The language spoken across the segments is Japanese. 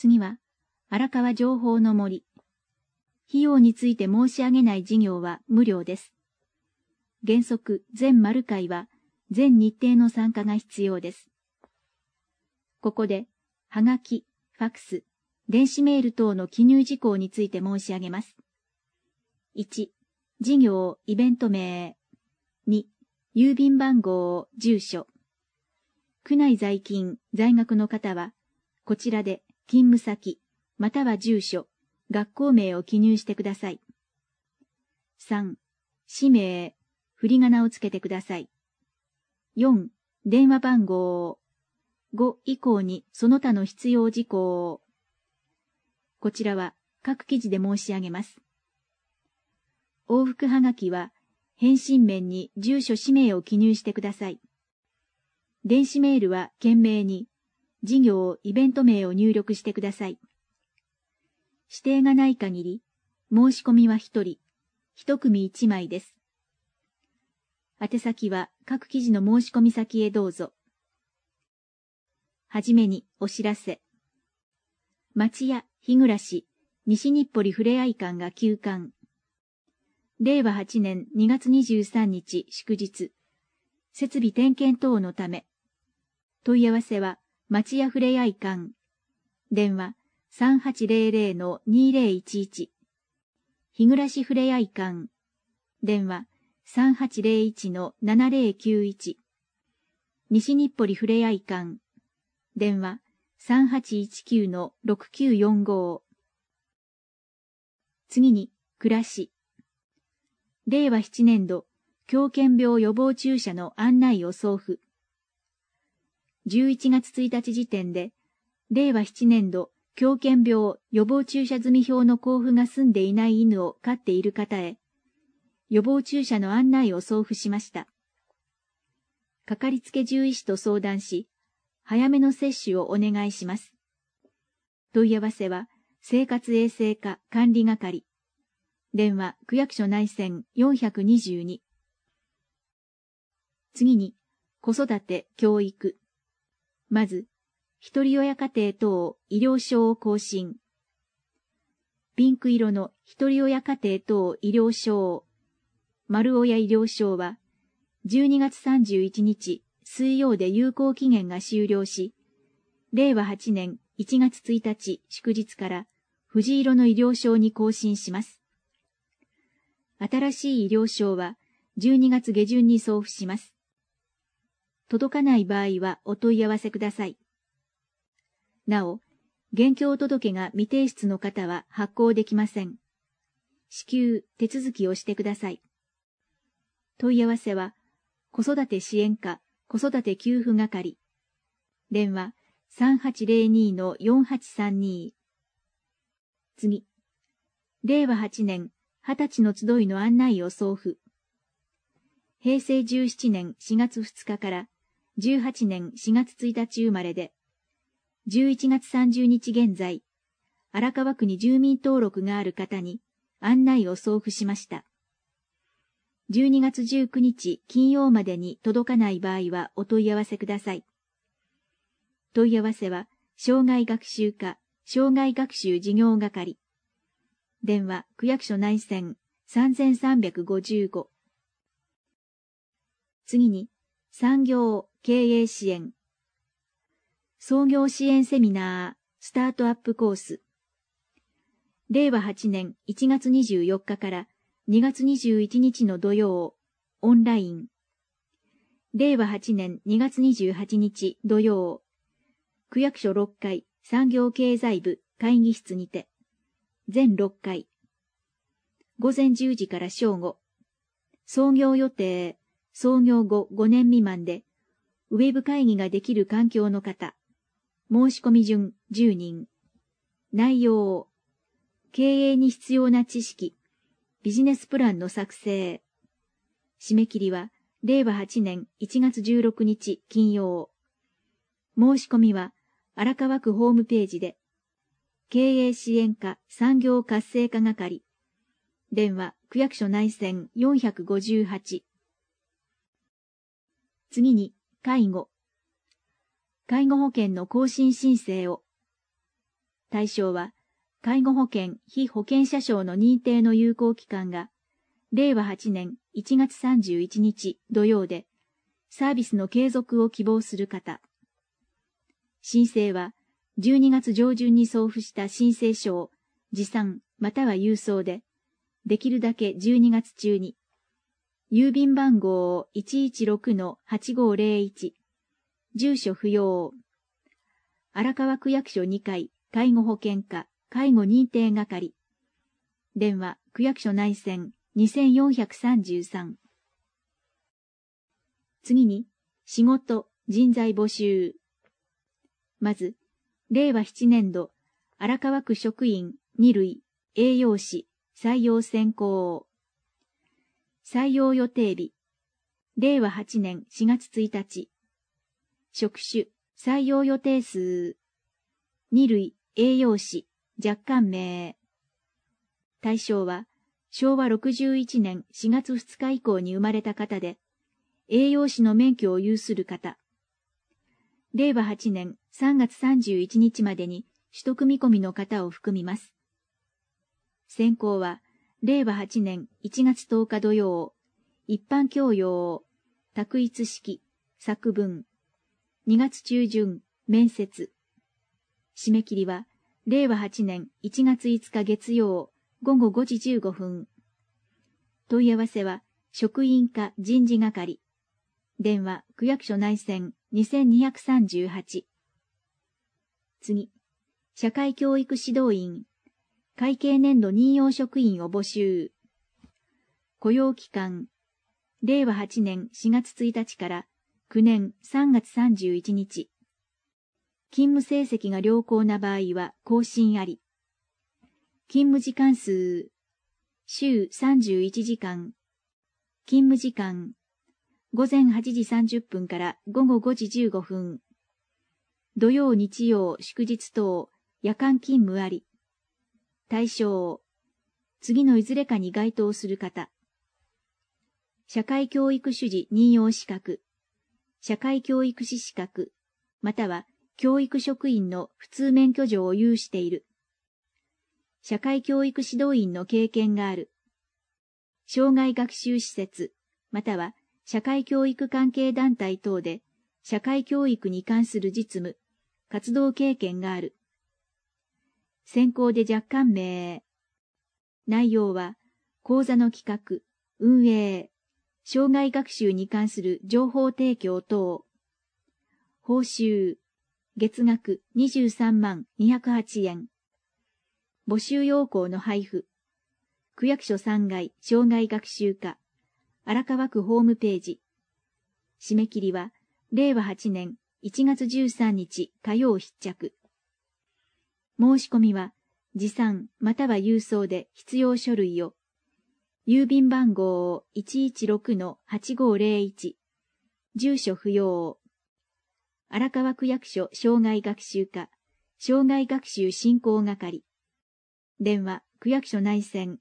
次は、荒川情報の森。費用について申し上げない事業は無料です。原則、全丸会は、全日程の参加が必要です。ここで、はがき、ファクス、電子メール等の記入事項について申し上げます。1、事業、イベント名。2、郵便番号、住所。区内在勤、在学の方は、こちらで勤務先、または住所、学校名を記入してください。3、氏名、振り仮名をつけてください。4、電話番号。5以降にその他の必要事項。こちらは各記事で申し上げます。往復はがきは、返信面に住所氏名を記入してください。電子メールは件名に、事業、イベント名を入力してください。指定がない限り、申し込みは1人、1組1枚です。宛先は各記事の申し込み先へどうぞ。はじめにお知らせ。町屋、日暮、西日暮里ふれあい館が休館。令和8年2月23日祝日。設備点検等のため。問い合わせは、町屋ふれあい館。電話、3800-2011。日暮ふれあい館。電話、3801-7091。西日暮里ふれあい館。電話、3819-6945。次に、暮らし。令和7年度、狂犬病予防注射の案内を送付。11月1日時点で、令和7年度、狂犬病予防注射済表の交付が済んでいない犬を飼っている方へ、予防注射の案内を送付しました。かかりつけ獣医師と相談し、早めの接種をお願いします。問い合わせは、生活衛生課管理係。電話、区役所内線422。次に、子育て、教育。まず、ひとり親家庭等医療証を更新。ピンク色のひとり親家庭等医療証、丸親医療証は、12月31日水曜で有効期限が終了し、令和8年1月1日祝日から藤色の医療証に更新します。新しい医療証は12月下旬に送付します。届かない場合はお問い合わせください。なお、現況届が未提出の方は発行できません。至急手続きをしてください。問い合わせは、子育て支援課子育て給付係。電話3802-4832。次。令和8年20歳の集いの案内を送付。平成17年4月2日から18年4月1日生まれで、11月30日現在、荒川区に住民登録がある方に案内を送付しました。12月19日金曜までに届かない場合はお問い合わせください。問い合わせは、障害学習課、障害学習事業係。電話、区役所内線3355。次に、産業、経営支援。創業支援セミナー、スタートアップコース。令和8年1月24日から2月21日の土曜、オンライン。令和8年2月28日土曜、区役所6階産業経済部会議室にて、全6回。午前10時から正午。創業予定、創業後5年未満で、ウェブ会議ができる環境の方。申し込み順10人。内容。経営に必要な知識。ビジネスプランの作成。締め切りは、令和8年1月16日金曜。申し込みは、荒川区ホームページで。経営支援課産業活性化係。電話、区役所内線458。次に、介護。介護保険の更新申請を。 対象は、介護保険被保険者証の認定の有効期間が、令和8年1月31日土曜で、サービスの継続を希望する方。申請は、12月上旬に送付した申請書を持参または郵送で、できるだけ12月中に、郵便番号 116-8501、住所不要、荒川区役所2階介護保険課介護認定係、電話区役所内線2433。次に、仕事、人材募集。まず、令和7年度、荒川区職員2類、栄養士、採用選考。採用予定日、令和8年4月1日。職種、採用予定数。2類、栄養士、若干名。対象は、昭和61年4月2日以降に生まれた方で、栄養士の免許を有する方。令和8年3月31日までに取得見込みの方を含みます。選考は、令和8年1月10日土曜、一般教養、択一式、作文。2月中旬、面接。締め切りは、令和8年1月5日月曜、午後5時15分。問い合わせは、職員課人事係。電話、区役所内線2238。次、社会教育指導員。会計年度任用職員を募集。雇用期間、令和8年4月1日から9年3月31日。勤務成績が良好な場合は更新あり。勤務時間数、週31時間。勤務時間、午前8時30分から午後5時15分。土曜日曜祝日等、夜間勤務あり。対象、次のいずれかに該当する方。社会教育主事任用資格、社会教育士資格、または教育職員の普通免許状を有している。社会教育指導員の経験がある。障害学習施設、または社会教育関係団体等で社会教育に関する実務、活動経験がある。選考で若干名。内容は、講座の企画、運営、障害学習に関する情報提供等。報酬、月額23万208円。募集要項の配布。区役所3階障害学習課、荒川区ホームページ。締め切りは、令和8年1月13日火曜必着。申し込みは、持参または郵送で必要書類を、郵便番号 116-8501、住所不要、荒川区役所障害学習課、障害学習振興係、電話区役所内線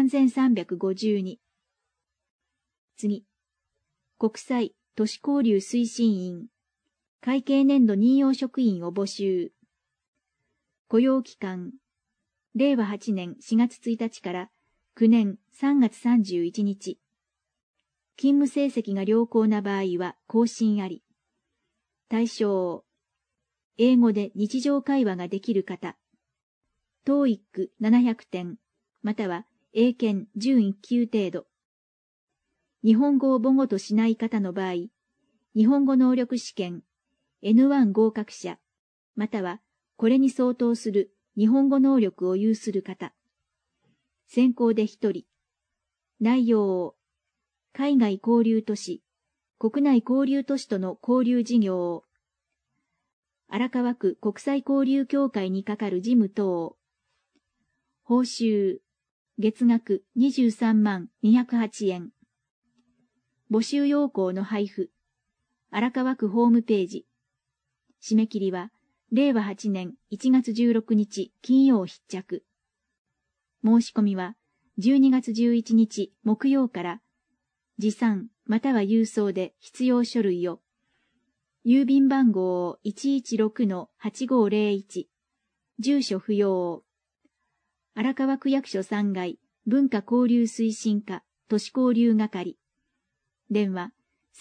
3352。次、国際都市交流推進員、会計年度任用職員を募集。雇用期間、令和8年4月1日から9年3月31日。勤務成績が良好な場合は更新あり。対象、英語で日常会話ができる方。TOEIC 700点、または英検準1級程度。日本語を母語としない方の場合、日本語能力試験 N1 合格者、またはこれに相当する日本語能力を有する方。選考で1人。内容、海外交流都市、国内交流都市との交流事業、荒川区国際交流協会に係る事務等。報酬、月額23万208円。募集要項の配布。荒川区ホームページ。締め切りは、令和8年1月16日金曜必着。申し込みは、12月11日木曜から、持参または郵送で必要書類を、郵便番号 116-8501、 住所不要。荒川区役所3階文化交流推進課都市交流係。電話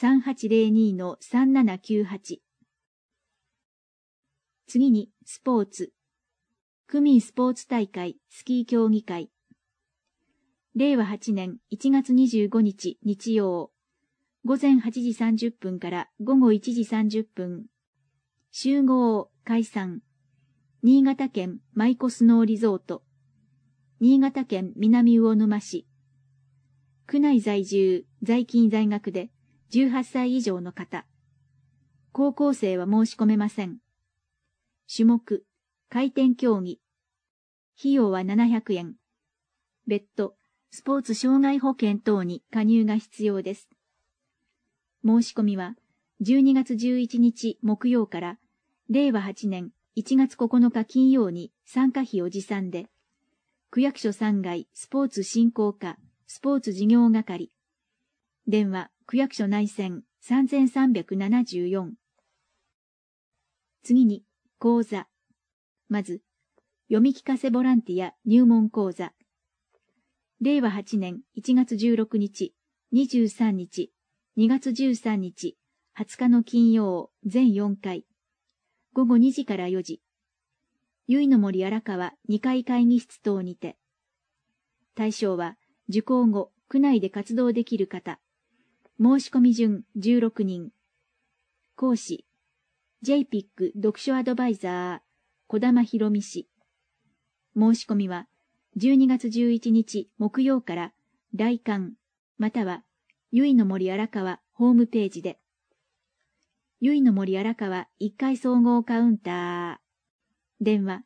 3802-3798。次に、スポーツ。区民スポーツ大会スキー競技会。令和8年1月25日日曜。午前8時30分から午後1時30分。集合、解散。新潟県マイコスノーリゾート。新潟県南魚沼市。区内在住、在勤在学で18歳以上の方。高校生は申し込めません。種目、回転競技。費用は700円。別途、スポーツ障害保険等に加入が必要です。申し込みは、12月11日木曜から、令和8年1月9日金曜に参加費を持参で、区役所3階スポーツ振興課スポーツ事業係。電話、区役所内線3374。次に、講座。まず、読み聞かせボランティア入門講座。令和8年1月16日、23日、2月13日、20日の金曜、全4回。午後2時から4時。由比の森荒川2階会議室等にて。対象は、受講後、区内で活動できる方。申し込み順16人。講師、JPIC 読書アドバイザー、小玉博美氏。申し込みは、12月11日木曜から来館、または、由比の森荒川ホームページで。由比の森荒川1階総合カウンター。電話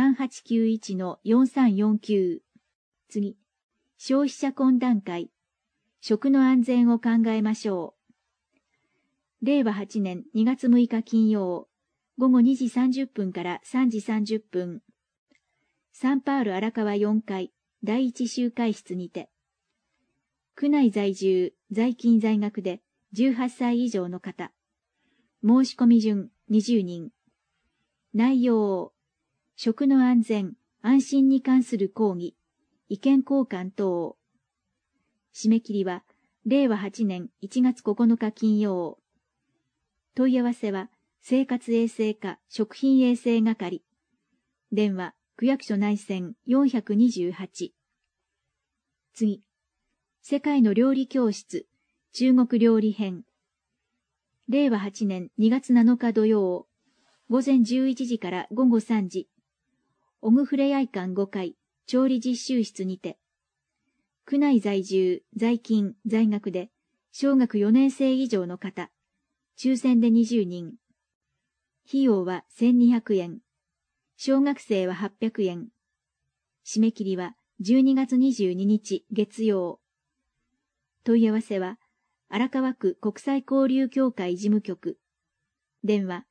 3891-4349。次。消費者懇談会。食の安全を考えましょう。令和8年2月6日金曜。午後2時30分から3時30分。サンパウロ荒川4階第一集会室にて。区内在住、在勤在学で18歳以上の方。申し込み順20人。内容。食の安全、安心に関する講義、意見交換等。締め切りは、令和8年1月9日金曜。問い合わせは、生活衛生課食品衛生係。電話、区役所内線428。次。世界の料理教室、中国料理編。令和8年2月7日土曜。午前11時から午後3時。オグフレアイ館5階、調理実習室にて。区内在住、在勤、在学で、小学4年生以上の方。抽選で20人。費用は1200円。小学生は800円。締め切りは12月22日月曜。問い合わせは、荒川区国際交流協会事務局。電話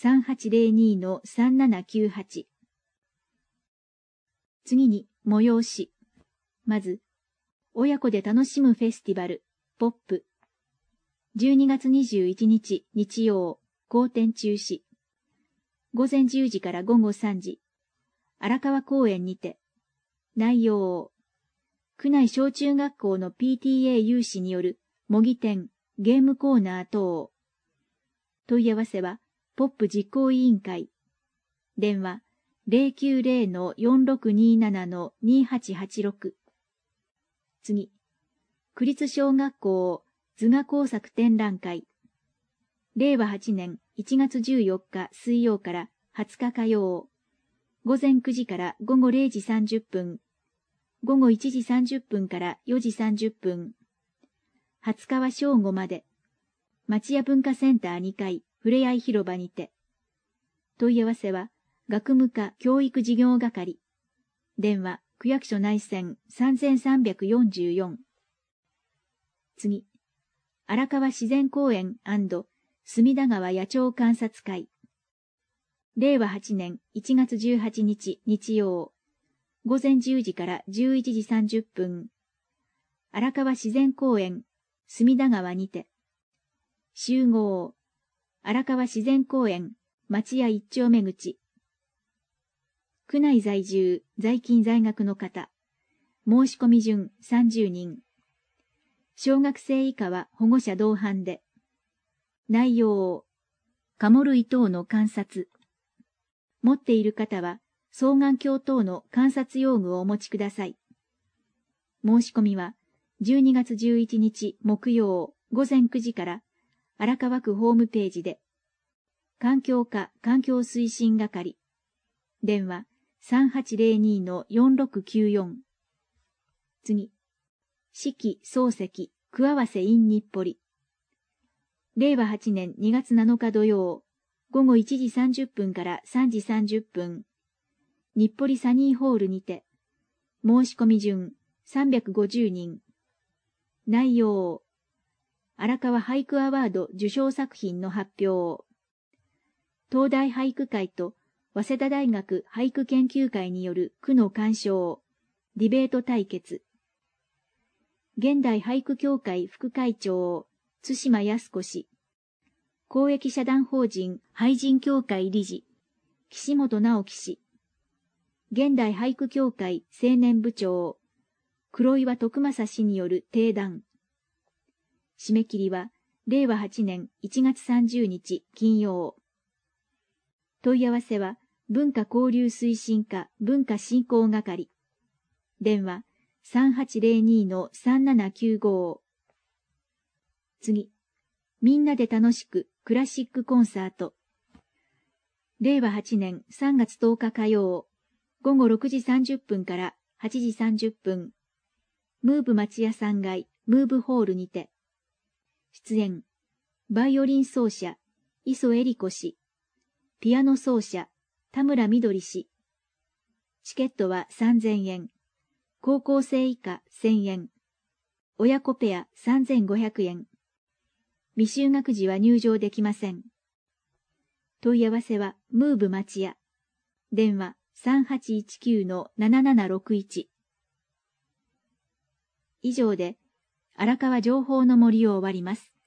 3802-3798。次に、催し。まず、親子で楽しむフェスティバル、ポップ。12月21日日曜、公展中止。午前10時から午後3時。荒川公園にて。内容。区内小中学校の PTA 有志による模擬店、ゲームコーナー等。問い合わせは、ポップ実行委員会。電話090-4627-2886。次。区立小学校図画工作展覧会。令和8年1月14日水曜から20日火曜。午前9時から午後0時30分。午後1時30分から4時30分。20日は正午まで。町屋文化センター2階ふれあい広場にて。問い合わせは、学務課教育事業係。電話、区役所内線3344。次。荒川自然公園&隅田川野鳥観察会。令和8年1月18日日曜。午前10時から11時30分。荒川自然公園、隅田川にて。集合。荒川自然公園、町屋一丁目口。 区内在住、在勤在学の方。申し込み順30人。小学生以下は保護者同伴で。内容。カモ類等の観察。持っている方は、双眼鏡等の観察用具をお持ちください。申し込みは、12月11日木曜午前9時から荒川区ホームページで。環境課環境推進係。電話 3802-4694。次。式漱石句合わせ in 日暮里。令和8年2月7日土曜、午後1時30分から3時30分。日暮里サニーホールにて。申し込み順350人。内容。荒川俳句アワード受賞作品の発表。東大俳句会と早稲田大学俳句研究会による句の鑑賞。ディベート対決。現代俳句協会副会長、津島康子氏。公益社団法人俳人協会理事、岸本直樹氏。現代俳句協会青年部長、黒岩徳正氏による定談。締め切りは、令和8年1月30日金曜。問い合わせは、文化交流推進課文化振興係。電話3802-3795。次。みんなで楽しくクラシックコンサート。令和8年3月10日火曜。午後6時30分から8時30分。ムーブ町屋3階ムーブホールにて。出演。バイオリン奏者、磯恵里子氏。ピアノ奏者、田村みどり氏。チケットは3000円。高校生以下1000円。親子ペア3500円。未就学児は入場できません。問い合わせは、ムーブ町屋。電話3819-7761。以上で、荒川情報の森を終わります。